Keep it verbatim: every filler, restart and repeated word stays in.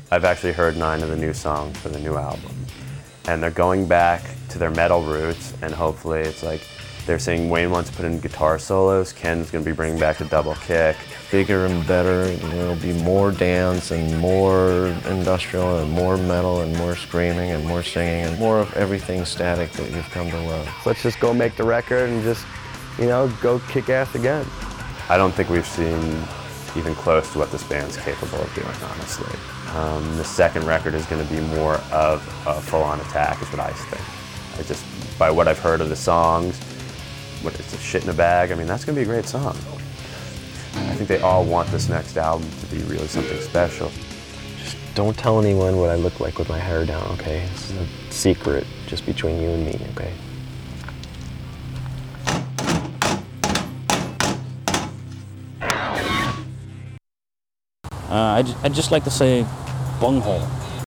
I've actually heard nine of the new songs for the new album. And they're going back to their metal roots, and hopefully it's like, they're saying Wayne wants to put in guitar solos, Ken's gonna be bringing back the double kick. Bigger and better, and there'll be more dance and more industrial and more metal and more screaming and more singing and more of everything static that you've come to love. Let's just go make the record and just, you know, go kick ass again. I don't think we've seen even close to what this band's capable of doing, honestly. Um, the second record is going to be more of a full-on attack, is what I think. I just, by what I've heard of the songs, what is it, Shit in a Bag? I mean, that's going to be a great song. I think they all want this next album to be really something special. Just don't tell anyone what I look like with my hair down, okay? It's a secret just between you and me, okay? Uh, I'd, I'd just like to say bunghole.